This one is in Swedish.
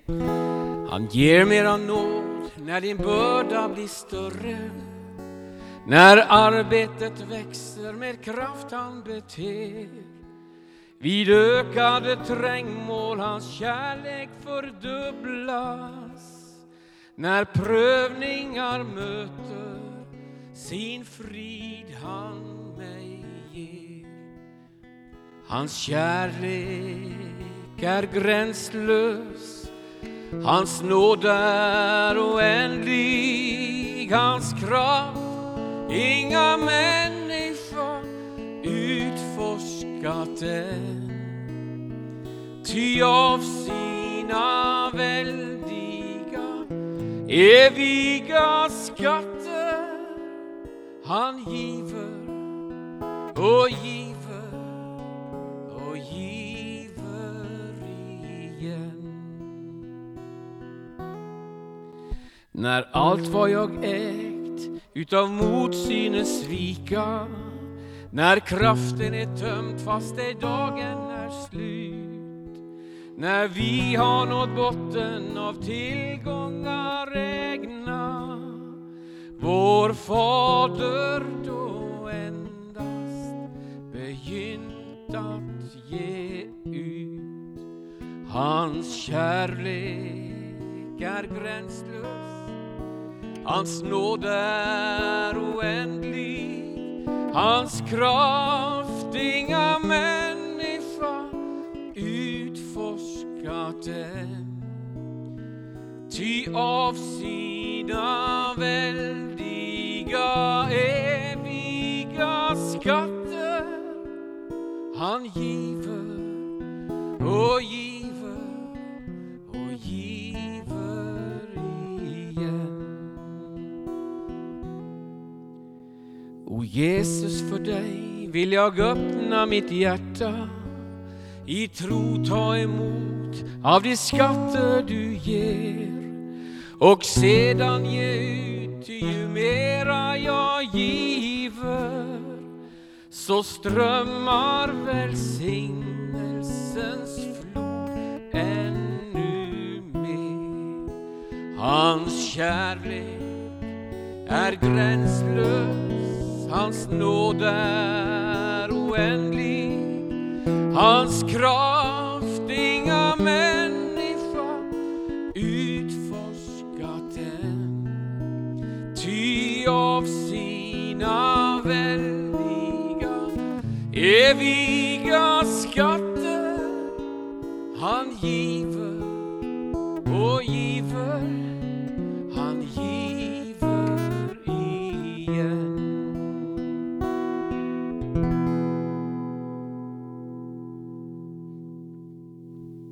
Han ger mera nåd när din börda blir större. När arbetet växer med kraft han beter. Vid ökade trängmål hans kärlek fördubblas. När prövningar möter sin frid han mig ger. Hans kärlek är gränslös. Hans nåd är oändlig. Hans kraft inga människor utforskat än. Ty av sina väldiga, eviga skatter han giver och giver och giver igen. När allt vad jag ägt utav motsynes svika, när kraften är tömd fast det dagen är slut, när vi har nått botten av tillgångar ägna, vår fader då endast begynt att ge ut. Hans kärlek är gränslös. Hans nåd är oändlig. Hans kraft inga människa utforskat än. Ty av sina väldiga, eviga skatter han giver och giver och giver igen. O Jesus, för dig vill jag öppna mitt hjärta, i tro ta emot av de skatter du ger, och sedan ge ut, ju mera jag giver, så strömmar välsignelsens flod ännu mer. Hans kärlek är gränslös. Hans nåd är oändlig. Hans kraft inga människa utforskat än. Ty av sina väldiga, eviga skatter han giver och giver